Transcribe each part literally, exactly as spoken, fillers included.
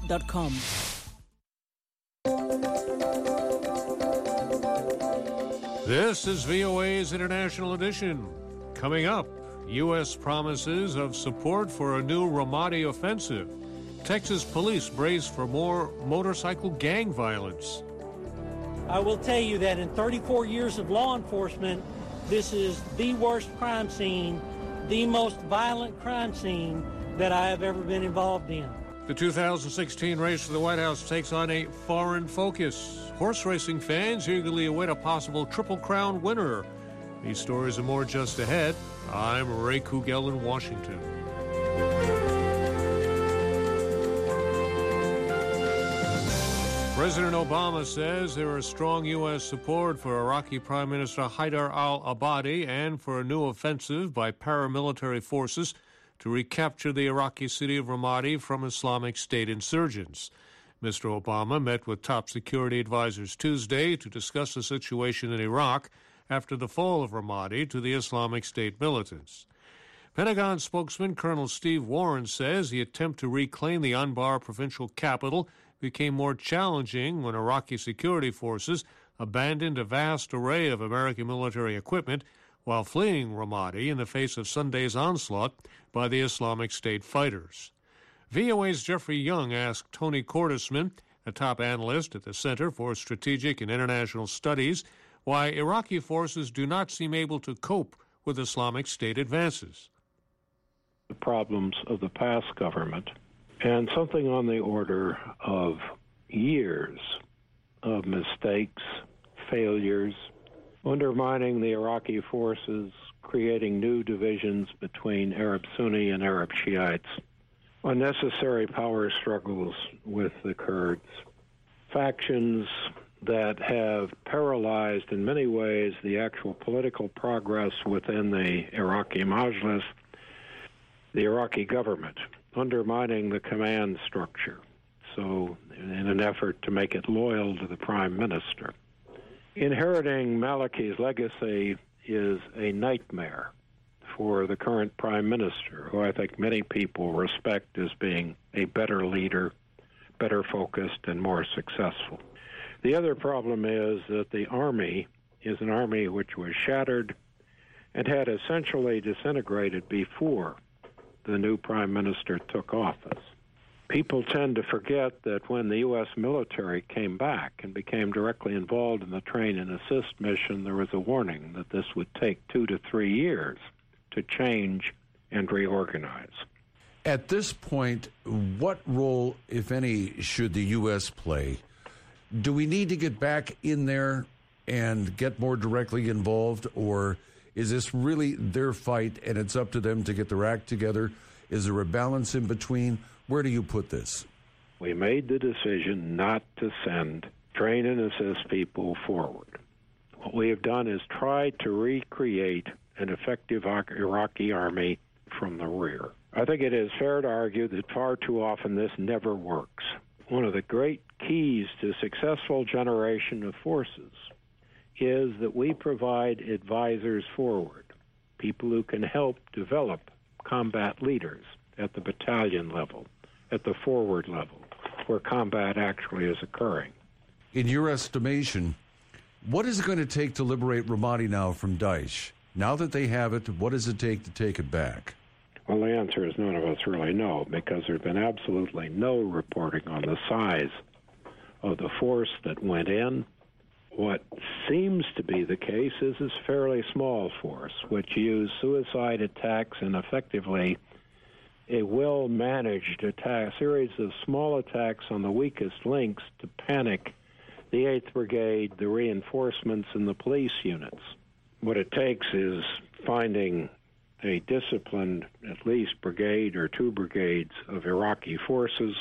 dot com. This is V O A's International Edition. Coming up, U S promises of support for a new Ramadi offensive. Texas police brace for more motorcycle gang violence. I will tell you that in thirty-four years of law enforcement, this is the worst crime scene, the most violent crime scene that I have ever been involved in. The two thousand sixteen race for the White House takes on a foreign focus. Horse racing fans eagerly await a possible Triple Crown winner. These stories and more just ahead. I'm Ray Kugel in Washington. President Obama says there is strong U S support for Iraqi Prime Minister Haider al-Abadi and for a new offensive by paramilitary forces to recapture the Iraqi city of Ramadi from Islamic State insurgents. Mister Obama met with top security advisors Tuesday to discuss the situation in Iraq after the fall of Ramadi to the Islamic State militants. Pentagon spokesman Colonel Steve Warren says the attempt to reclaim the Anbar provincial capital became more challenging when Iraqi security forces abandoned a vast array of American military equipment while fleeing Ramadi in the face of Sunday's onslaught by the Islamic State fighters. V O A's Jeffrey Young asked Tony Cordesman, a top analyst at the Center for Strategic and International Studies, why Iraqi forces do not seem able to cope with Islamic State advances. The problems of the past government and something on the order of years of mistakes, failures, undermining the Iraqi forces, creating new divisions between Arab Sunni and Arab Shiites, unnecessary power struggles with the Kurds, factions that have paralyzed in many ways the actual political progress within the Iraqi Majlis, the Iraqi government, undermining the command structure, so in an effort to make it loyal to the prime minister. Inheriting Maliki's legacy is a nightmare for the current prime minister, who I think many people respect as being a better leader, better focused, and more successful. The other problem is that the army is an army which was shattered and had essentially disintegrated before the new prime minister took office. People tend to forget that when the U S military came back and became directly involved in the train and assist mission, there was a warning that this would take two to three years to change and reorganize. At this point, what role, if any, should the U S play? Do we need to get back in there and get more directly involved, or is this really their fight and it's up to them to get their act together? Is there a balance in between? Where do you put this? We made the decision not to send train and assist people forward. What we have done is tried to recreate an effective Iraqi army from the rear. I think it is fair to argue that far too often this never works. One of the great keys to successful generation of forces is that we provide advisors forward, people who can help develop combat leaders at the battalion level, at the forward level, where combat actually is occurring. In your estimation, what is it going to take to liberate Ramadi now from Daesh? Now that they have it, what does it take to take it back? Well, the answer is none of us really know, because there's been absolutely no reporting on the size of the force that went in. What seems to be the case is this fairly small force, which used suicide attacks and effectively a well-managed attack, series of small attacks on the weakest links to panic the eighth Brigade, the reinforcements, and the police units. What it takes is finding a disciplined, at least brigade or two brigades of Iraqi forces,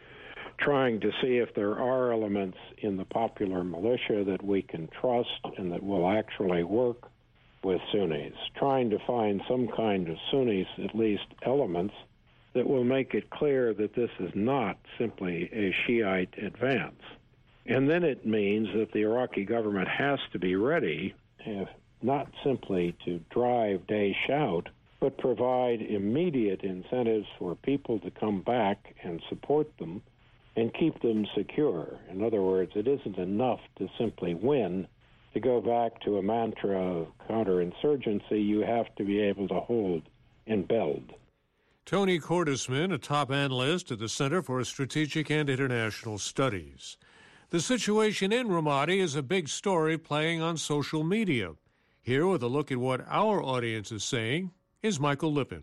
trying to see if there are elements in the popular militia that we can trust and that will actually work with Sunnis, trying to find some kind of Sunnis, at least elements, that will make it clear that this is not simply a Shiite advance. And then it means that the Iraqi government has to be ready, if not simply to drive Daesh out, but provide immediate incentives for people to come back and support them and keep them secure. In other words, it isn't enough to simply win. To go back to a mantra of counterinsurgency, you have to be able to hold and build. Tony Cordesman, a top analyst at the Center for Strategic and International Studies. The situation in Ramadi is a big story playing on social media. Here with a look at what our audience is saying is Michael Lippin.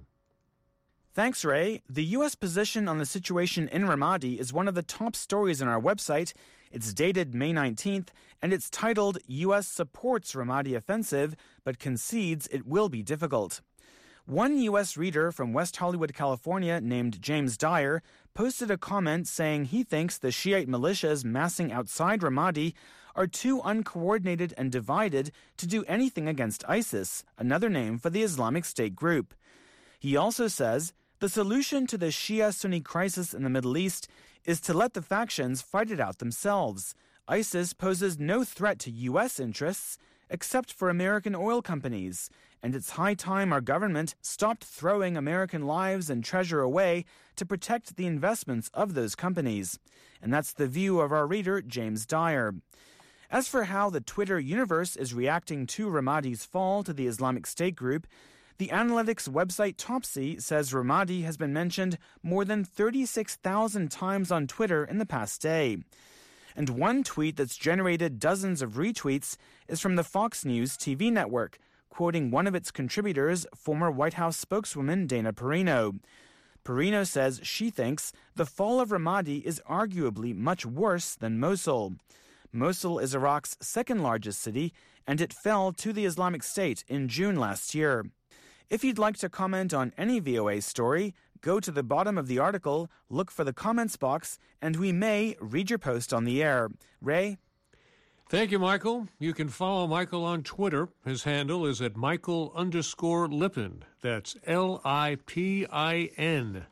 Thanks, Ray. The U S position on the situation in Ramadi is one of the top stories on our website. It's dated May nineteenth, and it's titled U S Supports Ramadi Offensive, but Concedes It Will Be Difficult. One U S reader from West Hollywood, California, named James Dyer, posted a comment saying he thinks the Shiite militias massing outside Ramadi are too uncoordinated and divided to do anything against ISIS, another name for the Islamic State group. He also says the solution to the Shia-Sunni crisis in the Middle East is to let the factions fight it out themselves. ISIS poses no threat to U S interests except for American oil companies, and it's high time our government stopped throwing American lives and treasure away to protect the investments of those companies. And that's the view of our reader, James Dyer. As for how the Twitter universe is reacting to Ramadi's fall to the Islamic State group, the analytics website Topsy says Ramadi has been mentioned more than thirty-six thousand times on Twitter in the past day. And one tweet that's generated dozens of retweets is from the Fox News T V network, quoting one of its contributors, former White House spokeswoman Dana Perino. Perino says she thinks the fall of Ramadi is arguably much worse than Mosul. Mosul is Iraq's second largest city, and it fell to the Islamic State in June last year. If you'd like to comment on any V O A story, go to the bottom of the article, look for the comments box, and we may read your post on the air. Ray? Thank you, Michael. You can follow Michael on Twitter. His handle is at Michael underscore Lippin. That's L I P I N.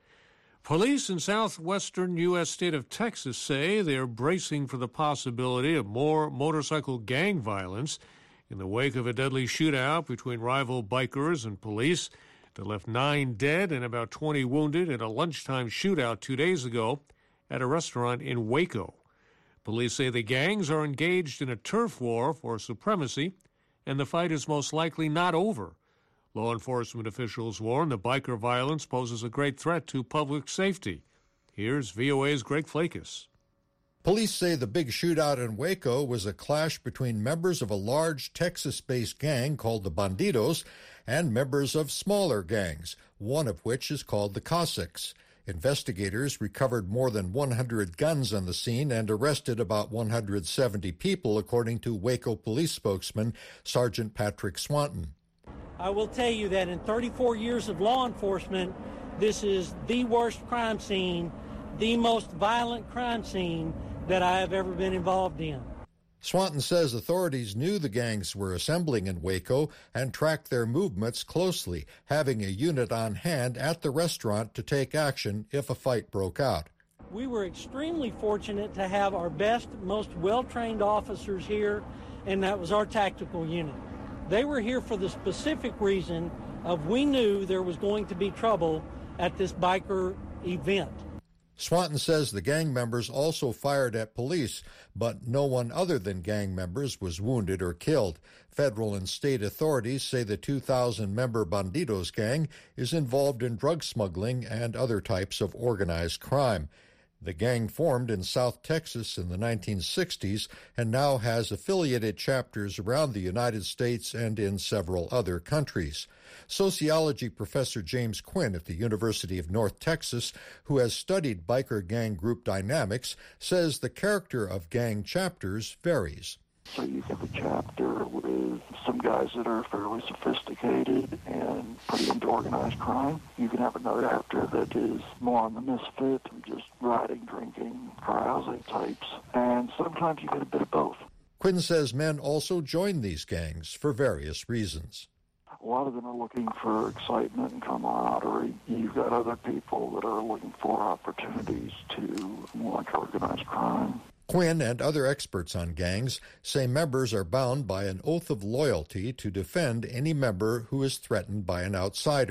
Police in southwestern U S state of Texas say they're bracing for the possibility of more motorcycle gang violence in the wake of a deadly shootout between rival bikers and police that left nine dead and about twenty wounded in a lunchtime shootout two days ago at a restaurant in Waco. Police say the gangs are engaged in a turf war for supremacy, and the fight is most likely not over. Law enforcement officials warn the biker violence poses a great threat to public safety. Here's V O A's Greg Flakes. Police say the big shootout in Waco was a clash between members of a large Texas-based gang called the Bandidos and members of smaller gangs, one of which is called the Cossacks. Investigators recovered more than one hundred guns on the scene and arrested about one hundred seventy people, according to Waco police spokesman Sergeant Patrick Swanton. I will tell you that in thirty-four years of law enforcement, this is the worst crime scene, the most violent crime scene that I have ever been involved in. Swanton says authorities knew the gangs were assembling in Waco and tracked their movements closely, having a unit on hand at the restaurant to take action if a fight broke out. We were extremely fortunate to have our best, most well-trained officers here, and that was our tactical unit. They were here for the specific reason of we knew there was going to be trouble at this biker event. Swanton says the gang members also fired at police, but no one other than gang members was wounded or killed. Federal and state authorities say the two thousand member Bandidos gang is involved in drug smuggling and other types of organized crime. The gang formed in South Texas in the nineteen sixties and now has affiliated chapters around the United States and in several other countries. Sociology professor James Quinn at the University of North Texas, who has studied biker gang group dynamics, says the character of gang chapters varies. So you have a chapter with some guys that are fairly sophisticated and pretty into organized crime. You can have another chapter that is more on the misfit, just riding, drinking, carousing types. And sometimes you get a bit of both. Quinn says men also join these gangs for various reasons. A lot of them are looking for excitement and camaraderie. You've got other people that are looking for opportunities to launch organized crime. Quinn and other experts on gangs say members are bound by an oath of loyalty to defend any member who is threatened by an outsider.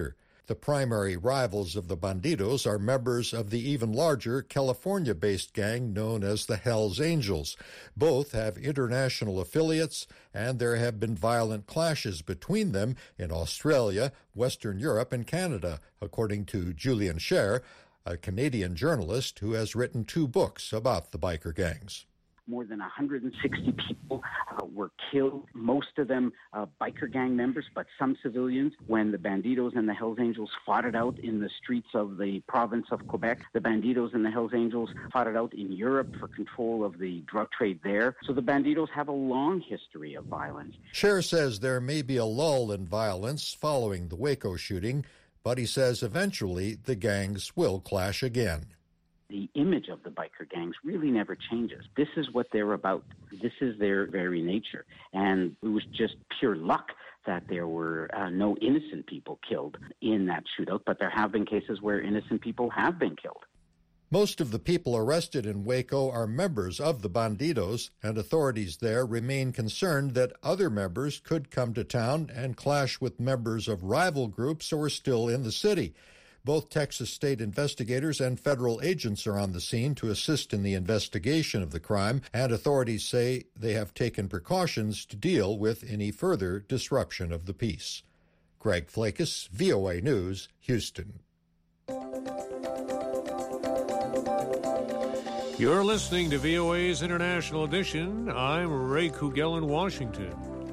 The primary rivals of the Bandidos are members of the even larger California-based gang known as the Hells Angels. Both have international affiliates, and there have been violent clashes between them in Australia, Western Europe, and Canada, according to Julian Scher, a Canadian journalist who has written two books about the biker gangs. More than one hundred sixty people uh, were killed, most of them uh, biker gang members, but some civilians, when the Bandidos and the Hells Angels fought it out in the streets of the province of Quebec. The Bandidos and the Hells Angels fought it out in Europe for control of the drug trade there. So the Bandidos have a long history of violence. Scher says there may be a lull in violence following the Waco shooting, but he says eventually the gangs will clash again. The image of the biker gangs really never changes. This is what they're about. This is their very nature. And it was just pure luck that there were uh, no innocent people killed in that shootout, but there have been cases where innocent people have been killed. Most of the people arrested in Waco are members of the Bandidos, and authorities there remain concerned that other members could come to town and clash with members of rival groups who are still in the city. Both Texas state investigators and federal agents are on the scene to assist in the investigation of the crime, and authorities say they have taken precautions to deal with any further disruption of the peace. Greg Flakus, V O A News, Houston. You're listening to V O A's International Edition. I'm Ray Kugel in Washington.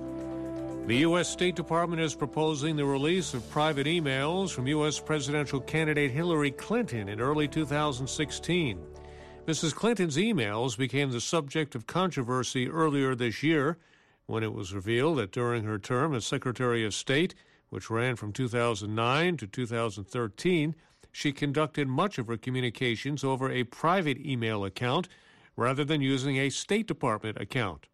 The U S. State Department is proposing the release of private emails from U S presidential candidate Hillary Clinton in early two thousand sixteen. Missus Clinton's emails became the subject of controversy earlier this year when it was revealed that during her term as Secretary of State, which ran from two thousand nine to two thousand thirteen, she conducted much of her communications over a private email account rather than using a State Department account.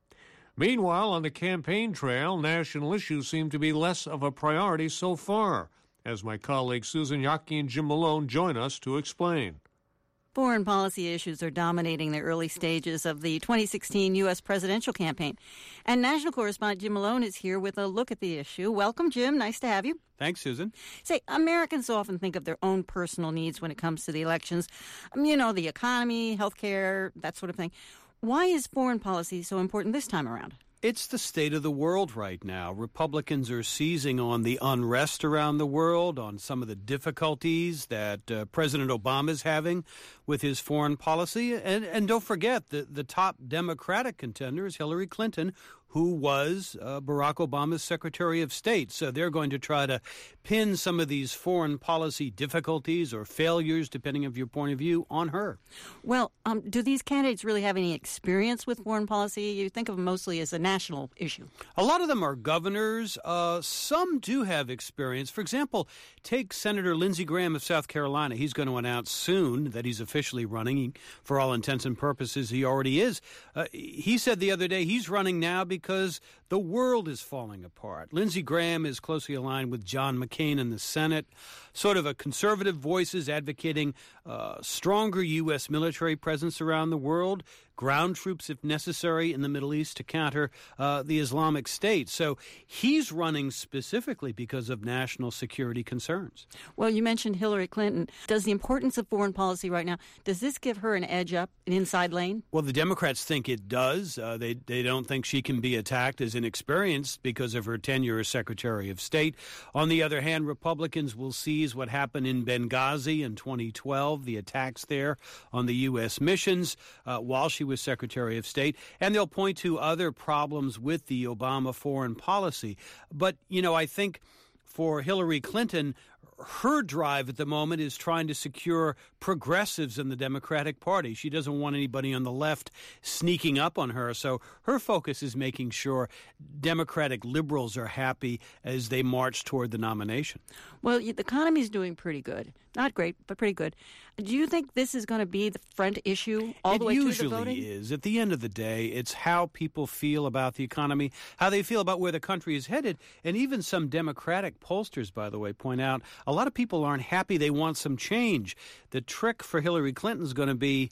Meanwhile, on the campaign trail, national issues seem to be less of a priority so far, as my colleagues Susan Yaki and Jim Malone join us to explain. Foreign policy issues are dominating the early stages of the twenty sixteen U S presidential campaign. And national correspondent Jim Malone is here with a look at the issue. Welcome, Jim. Nice to have you. Thanks, Susan. Say, Americans often think of their own personal needs when it comes to the elections. Um, you know, the economy, health care, that sort of thing. Why is foreign policy so important this time around? It's the state of the world right now. Republicans are seizing on the unrest around the world, on some of the difficulties that uh, President Obama is having with his foreign policy. And, and don't forget, the, the top Democratic contender is Hillary Clinton, who was uh, Barack Obama's Secretary of State. So they're going to try to pin some of these foreign policy difficulties or failures, depending on your point of view, on her. Well, um, do these candidates really have any experience with foreign policy? You think of them mostly as a national issue. A lot of them are governors. Uh, some do have experience. For example, take Senator Lindsey Graham of South Carolina. He's going to announce soon that he's officially running. He, for all intents and purposes, he already is. Uh, he said the other day he's running now because because the world is falling apart. Lindsey Graham is closely aligned with John McCain in the Senate, sort of a conservative voices advocating uh, stronger U S military presence around the world, ground troops if necessary in the Middle East to counter uh, the Islamic State. So he's running specifically because of national security concerns. Well, you mentioned Hillary Clinton. Does the importance of foreign policy right now, does this give her an edge up, an inside lane? Well, the Democrats think it does. Uh, they, they don't think she can be attacked as inexperienced because of her tenure as Secretary of State. On the other hand, Republicans will seize what happened in Benghazi in twenty twelve, the attacks there on the U S missions uh, while she was Secretary of State, and they'll point to other problems with the Obama foreign policy. But, you know, I think for Hillary Clinton, her drive at the moment is trying to secure progressives in the Democratic Party. She doesn't want anybody on the left sneaking up on her. So her focus is making sure Democratic liberals are happy as they march toward the nomination. Well, the economy is doing pretty good. Not great, but pretty good. Do you think this is going to be the front issue all the way to the voting? It usually is. At the end of the day, it's how people feel about the economy, how they feel about where the country is headed. And even some Democratic pollsters, by the way, point out a lot of people aren't happy. They want some change. The trick for Hillary Clinton is going to be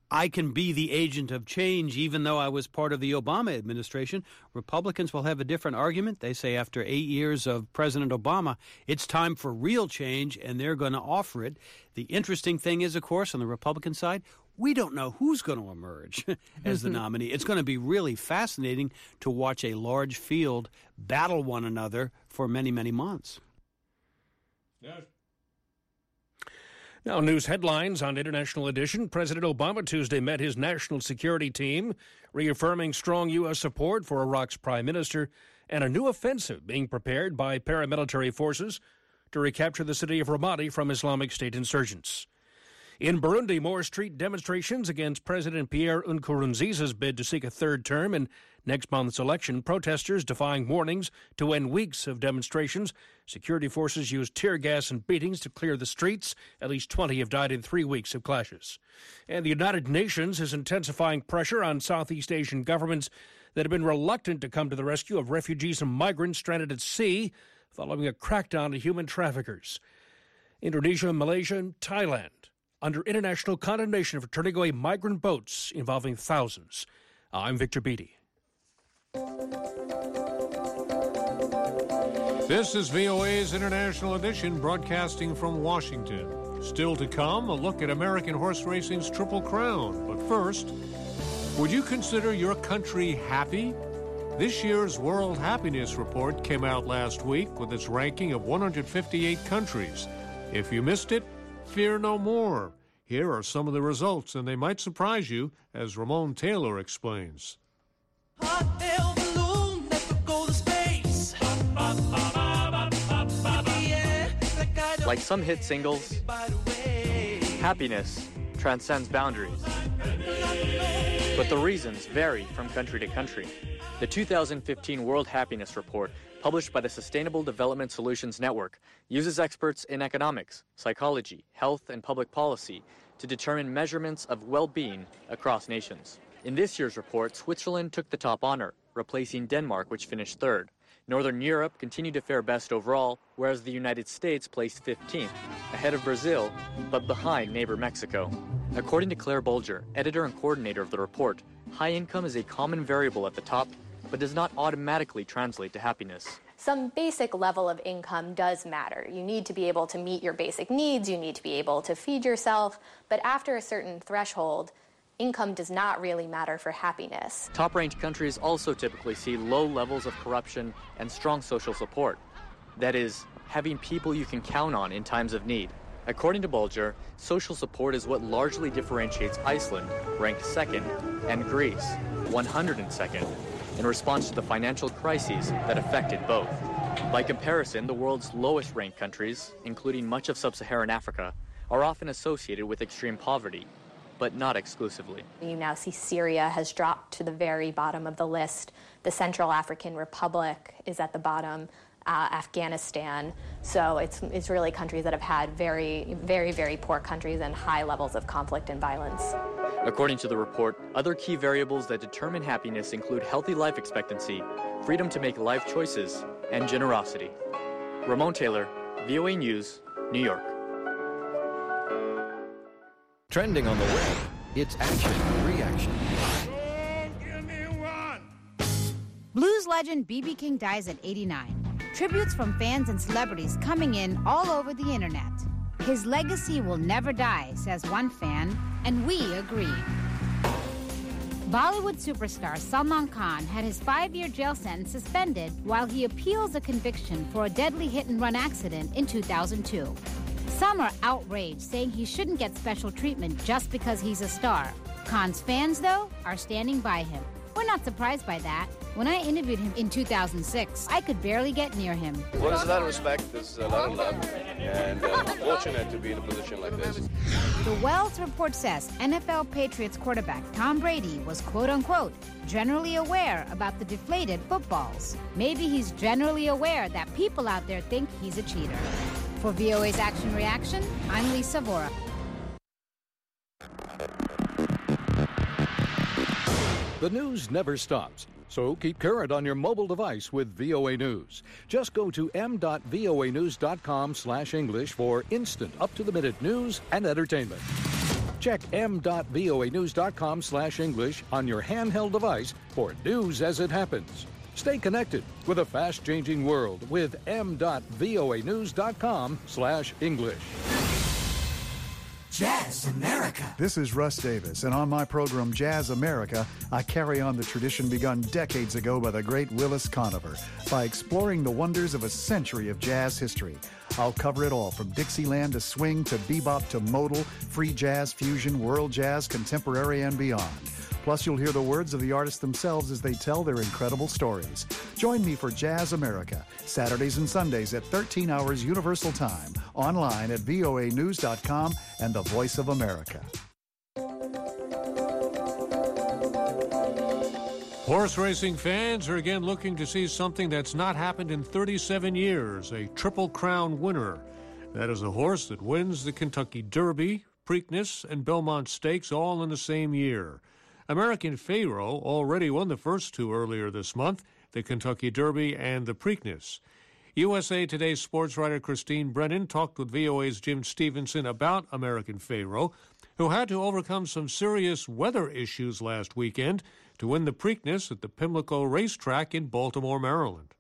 I can be the agent of change even though I was part of the Obama administration. Republicans will have a different argument. They say after eight years of President Obama, it's time for real change, and they're going to offer it. The interesting thing is, of course, on the Republican side, we don't know who's going to emerge as the nominee. It's going to be really fascinating to watch a large field battle one another for many, many months. Yes. Now, news headlines on International Edition. President Obama Tuesday met his national security team, reaffirming strong U S support for Iraq's prime minister and a new offensive being prepared by paramilitary forces to recapture the city of Ramadi from Islamic State insurgents. In Burundi, more street demonstrations against President Pierre Nkurunziza's bid to seek a third term in next month's election. Protesters defying warnings to end weeks of demonstrations. Security forces used tear gas and beatings to clear the streets. At least twenty have died in three weeks of clashes. And the United Nations is intensifying pressure on Southeast Asian governments that have been reluctant to come to the rescue of refugees and migrants stranded at sea following a crackdown on human traffickers. Indonesia, Malaysia, and Thailand under international condemnation for turning away migrant boats involving thousands. I'm Victor Beattie. This is V O A's International Edition, broadcasting from Washington. Still to come, a look at American horse racing's Triple Crown. But first, would you consider your country happy? This year's World Happiness Report came out last week with its ranking of one hundred fifty-eight countries. If you missed it, fear no more. Here are some of the results, and they might surprise you, as Ramon Taylor explains. Like some hit singles, happiness transcends boundaries. But the reasons vary from country to country. The two thousand fifteen World Happiness Report, published by the Sustainable Development Solutions Network, uses experts in economics, psychology, health, and public policy to determine measurements of well-being across nations. In this year's report, Switzerland took the top honor, replacing Denmark, which finished third. Northern Europe continued to fare best overall, whereas the United States placed fifteenth, ahead of Brazil, but behind neighbor Mexico. According to Claire Bolger, editor and coordinator of the report, high income is a common variable at the top, but does not automatically translate to happiness. Some basic level of income does matter. You need to be able to meet your basic needs, you need to be able to feed yourself, but after a certain threshold, income does not really matter for happiness. Top-ranked countries also typically see low levels of corruption and strong social support. That is, having people you can count on in times of need. According to Bolger, social support is what largely differentiates Iceland, ranked second, and Greece, one hundred second, in response to the financial crises that affected both. By comparison, the world's lowest-ranked countries, including much of sub-Saharan Africa, are often associated with extreme poverty, but not exclusively. You now see Syria has dropped to the very bottom of the list. The Central African Republic is at the bottom, uh, Afghanistan. So it's, it's really countries that have had very, very, very poor countries and high levels of conflict and violence. According to the report, other key variables that determine happiness include healthy life expectancy, freedom to make life choices, and generosity. Ramon Taylor, V O A News, New York. Trending on the web, it's action, reaction. Blues legend B B King dies at eighty-nine. Tributes from fans and celebrities coming in all over the internet. His legacy will never die, says one fan, and we agree. Bollywood superstar Salman Khan had his five-year jail sentence suspended while he appeals a conviction for a deadly hit-and-run accident in two thousand two. Some are outraged, saying he shouldn't get special treatment just because he's a star. Khan's fans, though, are standing by him. We're not surprised by that. When I interviewed him in two thousand six, I could barely get near him. Well, there's a lot of respect, there's a lot of love, and uh, I'm fortunate to be in a position like this. The Wells report says N F L Patriots quarterback Tom Brady was quote-unquote generally aware about the deflated footballs. Maybe he's generally aware that people out there think he's a cheater. For V O A's Action Reaction, I'm Lisa Vora. The news never stops, so keep current on your mobile device with V O A News. Just go to m dot voa news dot com slash English for instant, up-to-the-minute news and entertainment. Check Check m dot v o a news dot com slash English on your handheld device for news as it happens. Stay connected with a fast-changing world with m dot v o a news dot com slash English. Jazz America. This is Russ Davis, and on my program Jazz America, I carry on the tradition begun decades ago by the great Willis Conover by exploring the wonders of a century of jazz history. I'll cover it all, from Dixieland to swing to bebop to modal, free jazz, fusion, world jazz, contemporary, and beyond. Plus, you'll hear the words of the artists themselves as they tell their incredible stories. Join me for Jazz America, Saturdays and Sundays at thirteen hours Universal Time, online at v o a news dot com and the Voice of America. Horse racing fans are again looking to see something that's not happened in thirty-seven years, a Triple Crown winner. That is a horse that wins the Kentucky Derby, Preakness, and Belmont Stakes all in the same year. American Pharoah already won the first two earlier this month, the Kentucky Derby and the Preakness. U S A Today's sports writer Christine Brennan talked with V O A's Jim Stevenson about American Pharoah, who had to overcome some serious weather issues last weekend to win the Preakness at the Pimlico Racetrack in Baltimore, Maryland.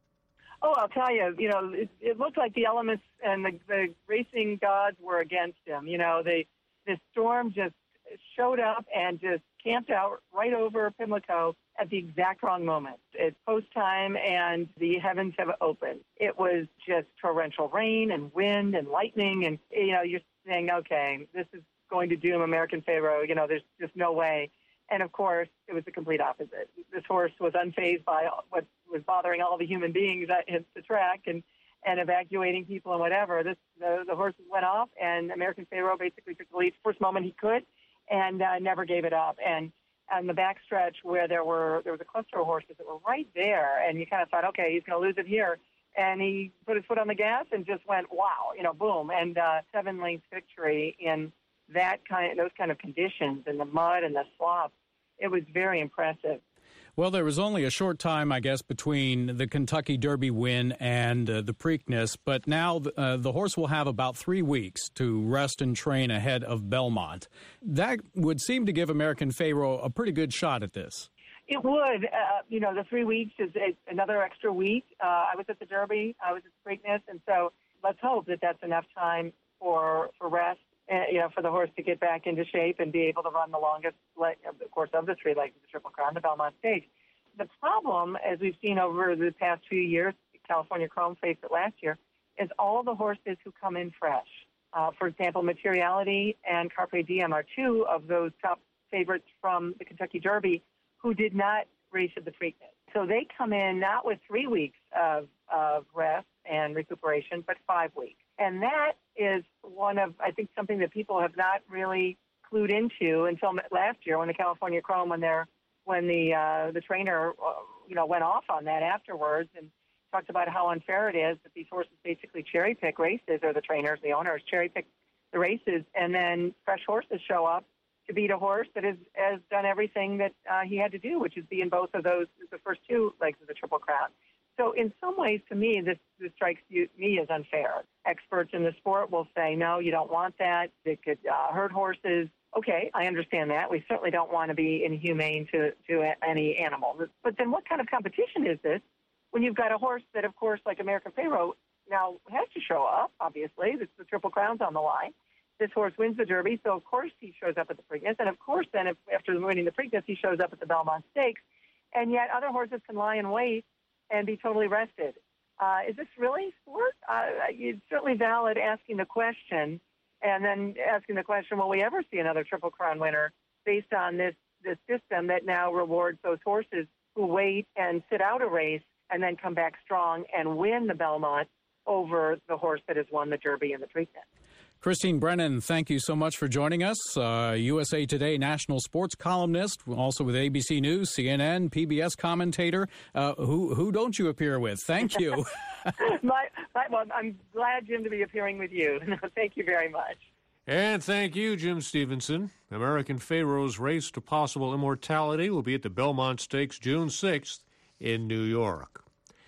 Oh, I'll tell you, you know, it, it looked like the elements and the, the racing gods were against him. You know, the, the storm just showed up and just camped out right over Pimlico at the exact wrong moment. It's post time and the heavens have opened. It was just torrential rain and wind and lightning, and, you know, you're saying, okay, this is going to doom American Pharoah. You know, there's just no way. And, of course, it was the complete opposite. This horse was unfazed by what was bothering all the human beings at the track and, and evacuating people and whatever. This the, the horses went off, and American Pharoah basically took the lead first moment he could and uh, never gave it up. And on the backstretch where there were there was a cluster of horses that were right there, and you kind of thought, okay, he's going to lose it here. And he put his foot on the gas and just went, wow, you know, boom. And uh, seven-length victory in that kind, those kind of conditions, in the mud and the slop. It was very impressive. Well, there was only a short time, I guess, between the Kentucky Derby win and uh, the Preakness, but now uh, the horse will have about three weeks to rest and train ahead of Belmont. That would seem to give American Pharoah a pretty good shot at this. It would. Uh, you know, the three weeks is another extra week. Uh, I was at the Derby, I was at the Preakness, and so let's hope that that's enough time for, for rest. Uh, you know, for the horse to get back into shape and be able to run the longest, leg, of course, of the three legs of the Triple Crown, the Belmont Stakes. The problem, as we've seen over the past few years, California Chrome faced it last year, is all the horses who come in fresh. Uh, for example, Materiality and Carpe Diem are two of those top favorites from the Kentucky Derby who did not race at the Preakness. So they come in not with three weeks of, of rest and recuperation, but five weeks. And that is one of, I think, something that people have not really clued into until last year when the California Chrome, when they're, when the uh, the trainer, uh, you know, went off on that afterwards and talked about how unfair it is that these horses basically cherry pick races, or the trainers, the owners cherry pick the races, and then fresh horses show up to beat a horse that has, has done everything that uh, he had to do, which is be in both of those, the first two legs of the Triple Crown. So in some ways, to me, this, this strikes you, me as unfair. Experts in the sport will say, no, you don't want that. It could uh, hurt horses. Okay, I understand that. We certainly don't want to be inhumane to, to any animal. But then what kind of competition is this when you've got a horse that, of course, like American Pharoah, now has to show up, obviously. It's the Triple Crown's on the line. This horse wins the Derby, so of course he shows up at the Preakness. And of course then, if, after winning the Preakness, he shows up at the Belmont Stakes. And yet other horses can lie in wait and be totally rested. Uh, is this really sport? Uh, it's certainly valid asking the question, and then asking the question, will we ever see another Triple Crown winner based on this, this system that now rewards those horses who wait and sit out a race and then come back strong and win the Belmont over the horse that has won the Derby and the Preakness? Christine Brennan, thank you so much for joining us. Uh, U S A Today national sports columnist, also with A B C News, C N N, P B S commentator. Uh, who who don't you appear with? Thank you. my, my, well, I'm glad, Jim, to be appearing with you. Thank you very much. And thank you, Jim Stevenson. American Pharoah's race to possible immortality will be at the Belmont Stakes June sixth in New York.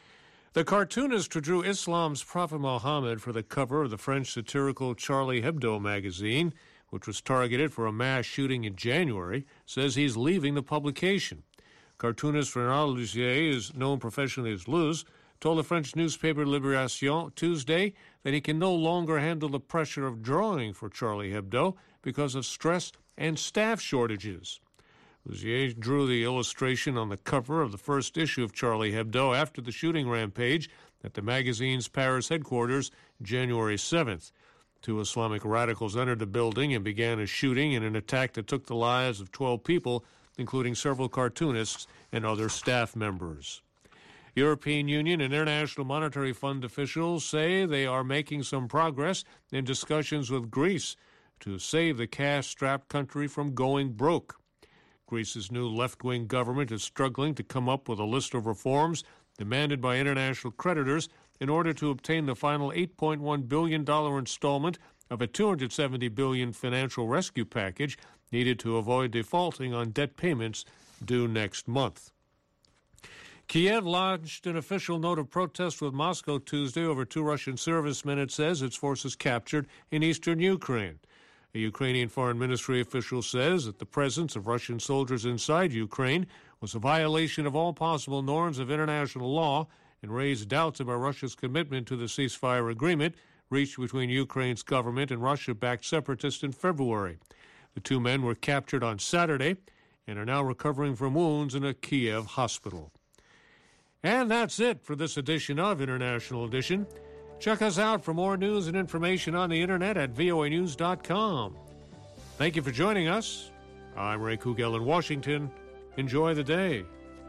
The cartoonist who drew Islam's Prophet Muhammad for the cover of the French satirical Charlie Hebdo magazine which was targeted for a mass shooting in January, says he's leaving the publication. Cartoonist Renaud Luzier, is known professionally as Luz, told the French newspaper Libération Tuesday that he can no longer handle the pressure of drawing for Charlie Hebdo because of stress and staff shortages. Luzier drew the illustration on the cover of the first issue of Charlie Hebdo after the shooting rampage at the magazine's Paris headquarters January seventh. Two Islamic radicals entered the building and began a shooting in an attack that took the lives of twelve people, including several cartoonists and other staff members. European Union and International Monetary Fund officials say they are making some progress in discussions with Greece to save the cash-strapped country from going broke. Greece's new left-wing government is struggling to come up with a list of reforms demanded by international creditors in order to obtain the final eight point one billion dollars installment of a two hundred seventy billion dollars financial rescue package needed to avoid defaulting on debt payments due next month. Kiev launched an official note of protest with Moscow Tuesday over two Russian servicemen it says its forces captured in eastern Ukraine. A Ukrainian foreign ministry official says that the presence of Russian soldiers inside Ukraine was a violation of all possible norms of international law and raised doubts about Russia's commitment to the ceasefire agreement reached between Ukraine's government and Russia-backed separatists in February. The two men were captured on Saturday and are now recovering from wounds in a Kiev hospital. And that's it for this edition of International Edition. Check us out for more news and information on the internet at V O A news dot com. Thank you for joining us. I'm Ray Kugel in Washington. Enjoy the day.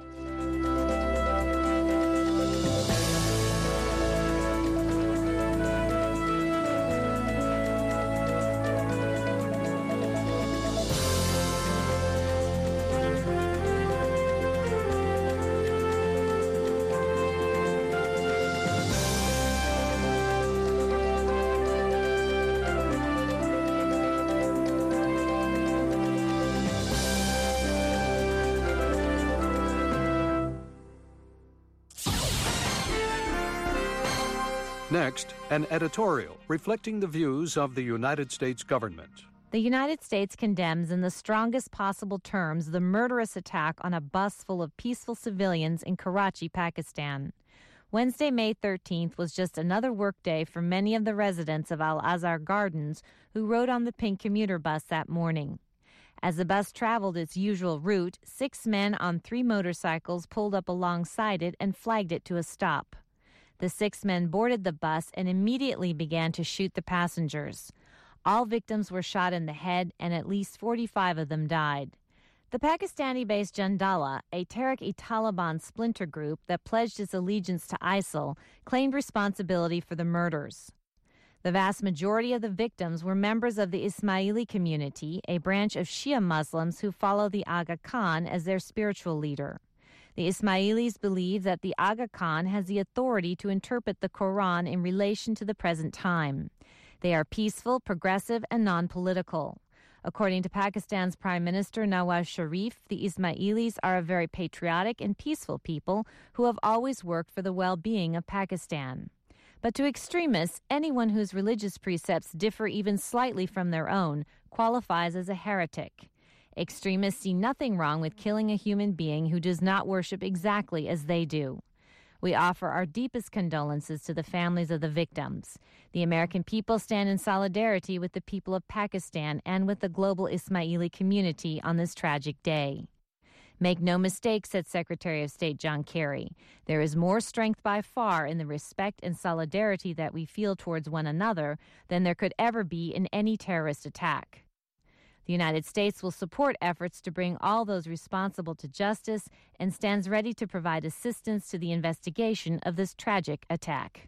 Next, an editorial reflecting the views of the United States government. The United States condemns in the strongest possible terms the murderous attack on a bus full of peaceful civilians in Karachi, Pakistan. Wednesday, May thirteenth was just another workday for many of the residents of Al-Azhar Gardens who rode on the pink commuter bus that morning. As the bus traveled its usual route, six men on three motorcycles pulled up alongside it and flagged it to a stop. The six men boarded the bus and immediately began to shoot the passengers. All victims were shot in the head, and at least forty-five of them died. The Pakistani-based Jandala, a Tehrik-e-Taliban splinter group that pledged its allegiance to ISIL, claimed responsibility for the murders. The vast majority of the victims were members of the Ismaili community, a branch of Shia Muslims who follow the Aga Khan as their spiritual leader. The Ismailis believe that the Aga Khan has the authority to interpret the Quran in relation to the present time. They are peaceful, progressive, and non-political. According to Pakistan's Prime Minister Nawaz Sharif, the Ismailis are a very patriotic and peaceful people who have always worked for the well-being of Pakistan. But to extremists, anyone whose religious precepts differ even slightly from their own qualifies as a heretic. Extremists see nothing wrong with killing a human being who does not worship exactly as they do. We offer our deepest condolences to the families of the victims. The American people stand in solidarity with the people of Pakistan and with the global Ismaili community on this tragic day. Make no mistake, said Secretary of State John Kerry, there is more strength by far in the respect and solidarity that we feel towards one another than there could ever be in any terrorist attack. The United States will support efforts to bring all those responsible to justice and stands ready to provide assistance to the investigation of this tragic attack.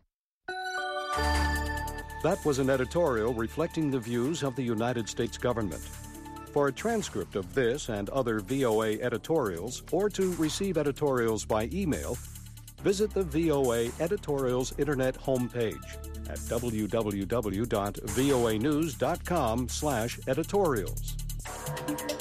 That was an editorial reflecting the views of the United States government. For a transcript of this and other V O A editorials, or to receive editorials by email, visit the V O A Editorials Internet homepage at w w w dot v o a news dot com slash editorials.